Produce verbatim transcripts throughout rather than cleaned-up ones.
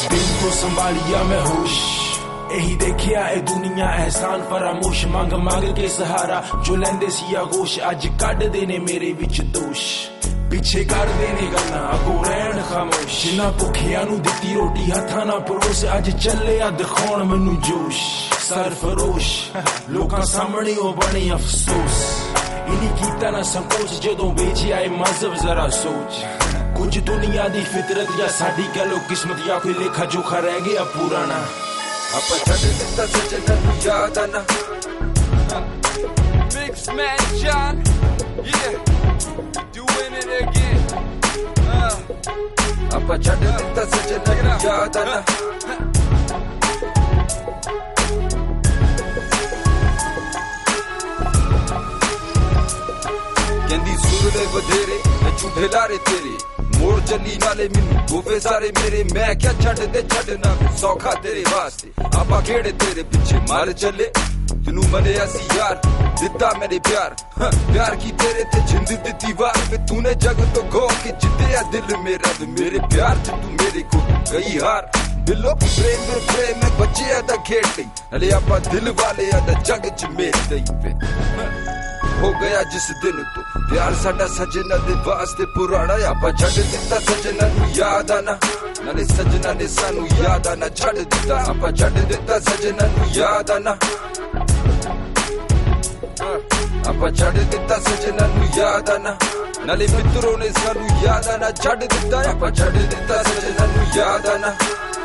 दिल को संभालिया मैं होश यही देखिया ए दुनिया एहसान फरामोश मांग मांग के सहारा जो लेंदे सी आगोश अज कढ देने मेरे विच दोष पिछे कर देने गल्लां अगों रहण खामोश जिन्हां भुखियां नूं दित्ती रोटी हत्थां नाल परोस अज चले आ दिखाउण मैनूं जोश सरफरोश लोकां सामणे ओ बने अफसोस इन्हीं कीता ना संकोच जदों वेचिया ए मजहब जरा सोच कुछ दुनिया दी फितरत या साडी कह लो किस्मत या कोई लेखा जोखा रह गया पुराना ਆਪਾਂ ਛੱਡ ਦਿੱਤਾ ਸੱਜਣਾ ਨੂੰ ਯਾਦ ਆਣਾ Mix Man John, yeah, doing it again. uh. ਆਪਾਂ ਛੱਡ ਦਿੱਤਾ ਸੱਜਣਾ ਨੂੰ ਯਾਦ ਆਣਾ ਕਹਿੰਦੀ ਸੁਰ ਦੇ ਵਧੇਰੇ ਮੈਂ ਝੂਠੇ ਲਾਰੇ ਤੇਰੇ मोड़ चली नाले मैनू गोवे सारे मेरे मैं क्या छड़ दे छड़ना सौखा तेरे वास्ते आपा खेड़े तेरे पीछे मार चले तेनू मनिया सी यार दिता मेरे प्यार हाँ, प्यार की तेरे ते जिंद दिती वार पे तूने जग तो खो के जिद्दिया दिल मेरा तो मेरे प्यार च तू मेरे को गई हार बिलो प्रेम में प्रेम में बच्चे अदा खेड़ गई अरे आपा दिल वाले अदा जग च मेल गई पे हो गया जिस दिन तो प्यार साडा सजना दे वास्ते पुराना आपा छड़ दिता सजना नू याद आना नाले सजना ने सानू याद आना छड़ दिता आपा छड़ दिता सजना नू याद आना आपा छड़ दिता सजना नू याद आना नाले मित्रों ने सानू याद आना छड़ दिता आपा छड़ दिता सजना नू याद आना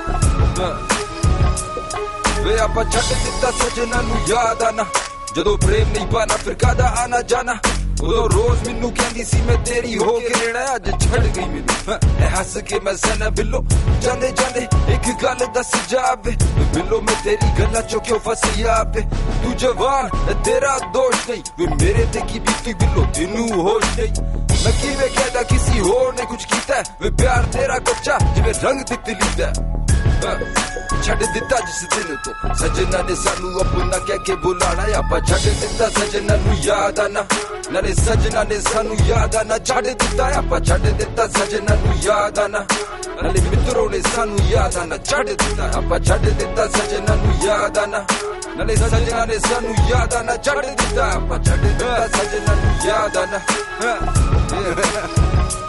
वे आपा छड़ दिता सजना नू याद आना ਜਦੋਂ ਪ੍ਰੇਮ ਨਹੀਂ ਪਾਣਾ ਫਿਰ ਕਾਦਾ ਆਣਾ ਜਾਣਾ ਉਦੋਂ ਰੋਜ਼ ਮੈਨੂੰ ਕਹਿੰਦੀ ਸੀ ਮੈਂ ਤੇਰੀ ਹੋ ਕੇ ਰਹਿਣਾ ਅੱਜ ਛੱਡ ਗਈ ਮੈਨੂੰ ਐ ਹੱਸ ਕੇ ਮੈਂ ਸਨਾ ਬਿੱਲੋ ਜਾਂਦੇ ਜਾਂਦੇ ਇੱਕ ਗੱਲ ਦੱਸ ਜਾਵੇ ਬਿੱਲੋ ਮੈਂ ਤੇਰੀ ਗੱਲਾਂ ਚੋਂ ਕਿਉਂ ਫਸੀ ਆਪੇ ਤੂੰ ਜਵਾਨ ਤੇਰਾ ਦੋਸ਼ ਨਹੀਂ ਵੇ ਮੇਰੇ ਤੇ ਕੀ ਬੀਤੀ ਬਿੱਲੋ ਤੈਨੂੰ ਹੋਸ਼ ਨਹੀਂ ਮੈਂ ਕਿਵੇਂ ਕਹਿਦਾ ਕਿਸੇ ਹੋਰ ਨੇ ਕੁਝ ਕੀਤਾ ਵੇ ਪਿਆਰ ਤੇਰਾ ਕੱਚਾ ਜਿਵੇਂ ਰੰਗ ਤਿਤਲੀ ਦਾ ਛੱਡ ਦਿੱਤਾ ਜਿਸ ਦਿਨ ਤੋਂ ਸਜਣਾ ਨੇ ਸਾਨੂੰ ਆਪਣਾ ਕਹਿ ਕੇ ਬੁਲਾਣਾ ਆਪਾਂ ਛੱਡ ਦਿੱਤਾ ਸਜਣਾ ਨੂੰ ਯਾਦ ਆਣਾ ਨਾਲੇ ਸਜਣਾ ਨੇ ਸਾਨੂੰ ਯਾਦ ਆਣਾ ਛੱਡ ਦਿੱਤਾ ਆਪਾਂ ਛੱਡ ਦਿੱਤਾ ਸਜਣਾ ਨੂੰ ਯਾਦ ਆਣਾ ਨਾਲੇ ਮਿੱਤਰੋਂ ਨੇ ਸਾਨੂੰ ਯਾਦ ਆਣਾ ਛੱਡ ਦਿੱਤਾ ਆਪਾਂ ਛੱਡ ਦਿੱਤਾ ਸਜਣਾ ਨੂੰ ਯਾਦ ਆਣਾ ਨਾਲੇ ਸਜਣਾ ਨੇ ਸਾਨੂੰ ਯਾਦ ਆਣਾ ਛੱਡ ਦਿੱਤਾ ਆਪਾਂ ਛੱਡ ਦਿੱਤਾ ਸਜਣਾ ਨੂੰ ਯਾਦ ਆਣਾ